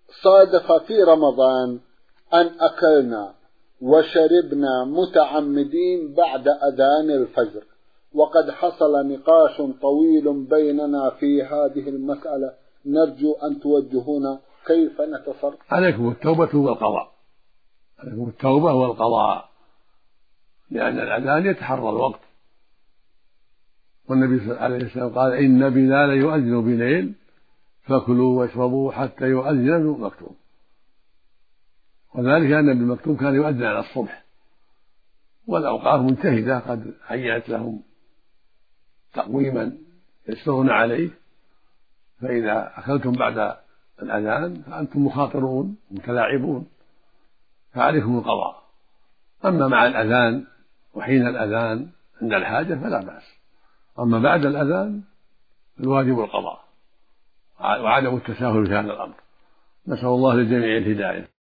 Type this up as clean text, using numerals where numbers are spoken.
صادف في رمضان أن أكلنا وشربنا متعمدين بعد أذان الفجر، وقد حصل نقاش طويل بيننا في هذه المسألة، نرجو أن توجهونا كيف نتصرف. عليكم التوبة والقضاء، عليكم التوبة والقضاء، لأن الأذان يتحرى الوقت، والنبي صلى الله عليه وسلم قال إن بلال يؤذن بليل فكلوا واشربوا حتى يؤذن ابن مكتوم، وذلك أن ابن مكتوم كان يؤذن على الصبح، والأوقات منتهدة قد هيأت لهم تقويما يسرون عليه، فإذا أكلتم بعد الأذان فأنتم مخاطرون متلاعبون، فعليكم القضاء. أما مع الأذان وحين الأذان عند الحاجة فلا بأس، أما بعد الأذان الواجب القضاء وعدم التساهل في هذا الأمر. نسأل الله للجميع الهداية.